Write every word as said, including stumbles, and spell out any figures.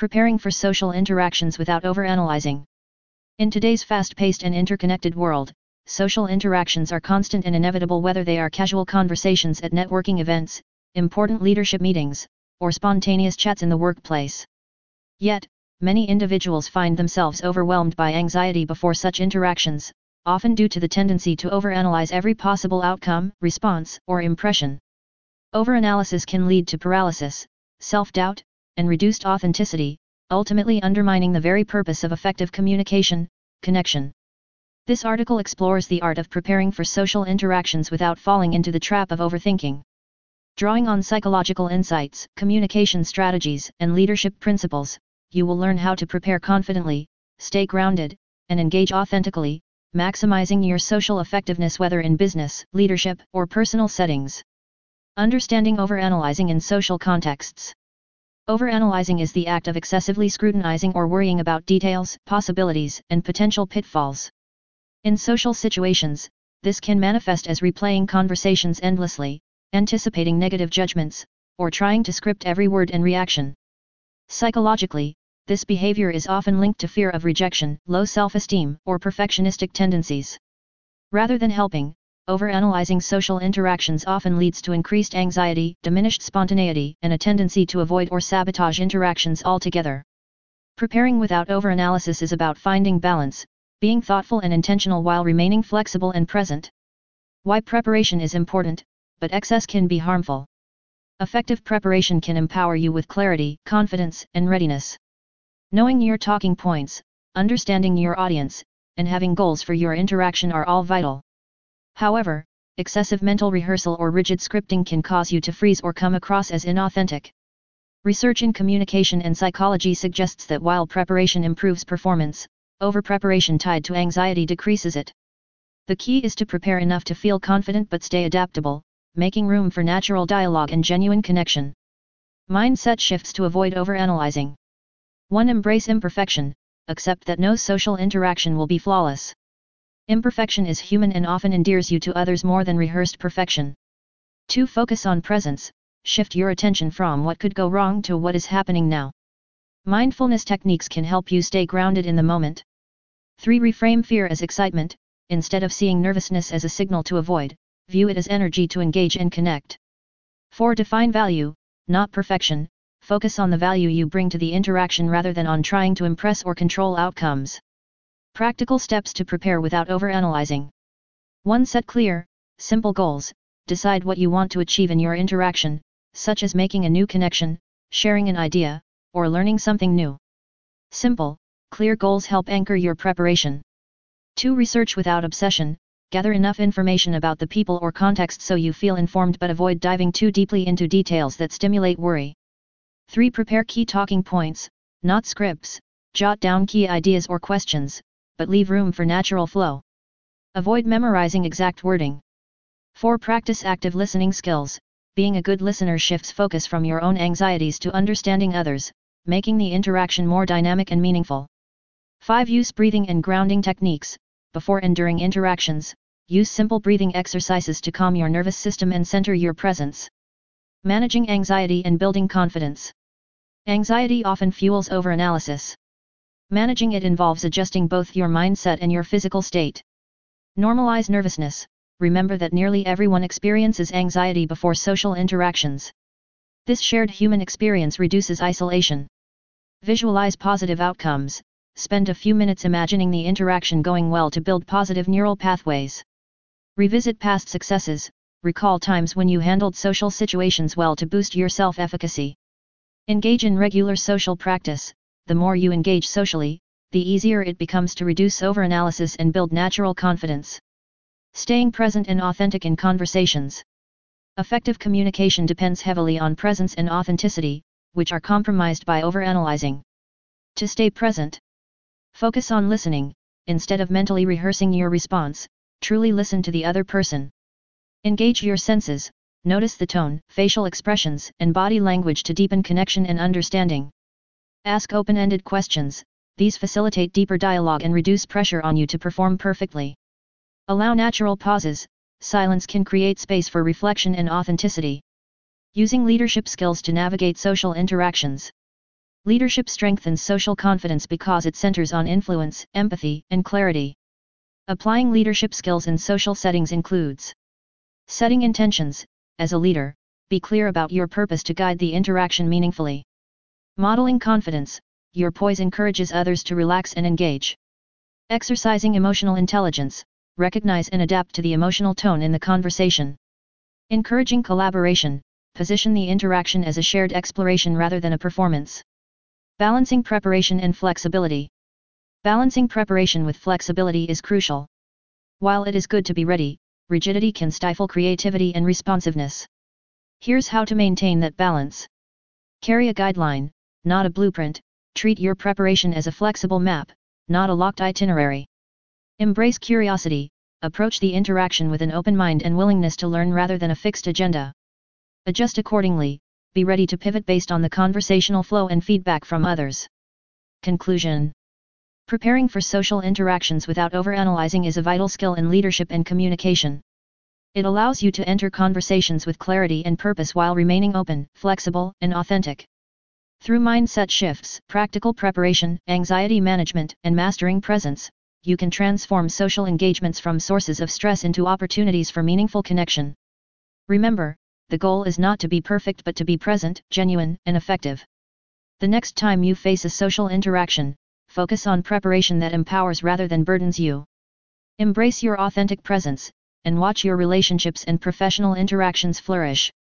Preparing for social interactions without overanalyzing. In today's fast-paced and interconnected world, social interactions are constant and inevitable, whether they are casual conversations at networking events, important leadership meetings, or spontaneous chats in the workplace. Yet, many individuals find themselves overwhelmed by anxiety before such interactions, often due to the tendency to overanalyze every possible outcome, response, or impression. Overanalysis can lead to paralysis, self-doubt, and reduced authenticity, ultimately undermining the very purpose of effective communication, connection. This article explores the art of preparing for social interactions without falling into the trap of overthinking. Drawing on psychological insights, communication strategies, and leadership principles, you will learn how to prepare confidently, stay grounded, and engage authentically, maximizing your social effectiveness whether in business, leadership, or personal settings. Understanding overanalyzing in social contexts. Overanalyzing is the act of excessively scrutinizing or worrying about details, possibilities, and potential pitfalls. In social situations, this can manifest as replaying conversations endlessly, anticipating negative judgments, or trying to script every word and reaction. Psychologically, this behavior is often linked to fear of rejection, low self-esteem, or perfectionistic tendencies. Rather than helping, overanalyzing social interactions often leads to increased anxiety, diminished spontaneity, and a tendency to avoid or sabotage interactions altogether. Preparing without overanalysis is about finding balance, being thoughtful and intentional while remaining flexible and present. Why preparation is important, but excess can be harmful. Effective preparation can empower you with clarity, confidence, and readiness. Knowing your talking points, understanding your audience, and having goals for your interaction are all vital. However, excessive mental rehearsal or rigid scripting can cause you to freeze or come across as inauthentic. Research in communication and psychology suggests that while preparation improves performance, overpreparation tied to anxiety decreases it. The key is to prepare enough to feel confident but stay adaptable, making room for natural dialogue and genuine connection. Mindset shifts to avoid overanalyzing. one Embrace imperfection, accept that no social interaction will be flawless. Imperfection is human and often endears you to others more than rehearsed perfection. two Focus on presence, shift your attention from what could go wrong to what is happening now. Mindfulness techniques can help you stay grounded in the moment. three Reframe fear as excitement, instead of seeing nervousness as a signal to avoid, view it as energy to engage and connect. four Define value, not perfection, focus on the value you bring to the interaction rather than on trying to impress or control outcomes. Practical steps to prepare without overanalyzing. one Set clear, simple goals, decide what you want to achieve in your interaction, such as making a new connection, sharing an idea, or learning something new. Simple, clear goals help anchor your preparation. two Research without obsession, gather enough information about the people or context so you feel informed but avoid diving too deeply into details that stimulate worry. three Prepare key talking points, not scripts, jot down key ideas or questions, but leave room for natural flow. Avoid memorizing exact wording. four Practice active listening skills, being a good listener shifts focus from your own anxieties to understanding others, making the interaction more dynamic and meaningful. five Use breathing and grounding techniques, before and during interactions, use simple breathing exercises to calm your nervous system and center your presence. Managing anxiety and building confidence. Anxiety often fuels overanalysis. Managing it involves adjusting both your mindset and your physical state. Normalize nervousness, remember that nearly everyone experiences anxiety before social interactions. This shared human experience reduces isolation. Visualize positive outcomes, spend a few minutes imagining the interaction going well to build positive neural pathways. Revisit past successes, recall times when you handled social situations well to boost your self-efficacy. Engage in regular social practice. The more you engage socially, the easier it becomes to reduce overanalysis and build natural confidence. Staying present and authentic in conversations. Effective communication depends heavily on presence and authenticity, which are compromised by overanalyzing. To stay present, focus on listening, instead of mentally rehearsing your response, truly listen to the other person. Engage your senses, notice the tone, facial expressions, and body language to deepen connection and understanding. Ask open-ended questions, these facilitate deeper dialogue and reduce pressure on you to perform perfectly. Allow natural pauses, silence can create space for reflection and authenticity. Using leadership skills to navigate social interactions. Leadership strengthens social confidence because it centers on influence, empathy, and clarity. Applying leadership skills in social settings includes setting intentions. As a leader, be clear about your purpose to guide the interaction meaningfully. Modeling confidence. Your poise encourages others to relax and engage. Exercising emotional intelligence. Recognize and adapt to the emotional tone in the conversation. Encouraging collaboration. Position the interaction as a shared exploration rather than a performance. Balancing preparation and flexibility. Balancing preparation with flexibility is crucial. While it is good to be ready, rigidity can stifle creativity and responsiveness. Here's how to maintain that balance. Carry a guideline, not a blueprint. Treat your preparation as a flexible map, not a locked itinerary. Embrace curiosity. Approach the interaction with an open mind and willingness to learn rather than a fixed agenda. Adjust accordingly. Be ready to pivot based on the conversational flow and feedback from others. Conclusion. Preparing for social interactions without overanalyzing is a vital skill in leadership and communication. It allows you to enter conversations with clarity and purpose while remaining open, flexible, and authentic. Through mindset shifts, practical preparation, anxiety management, and mastering presence, you can transform social engagements from sources of stress into opportunities for meaningful connection. Remember, the goal is not to be perfect but to be present, genuine, and effective. The next time you face a social interaction, focus on preparation that empowers rather than burdens you. Embrace your authentic presence, and watch your relationships and professional interactions flourish.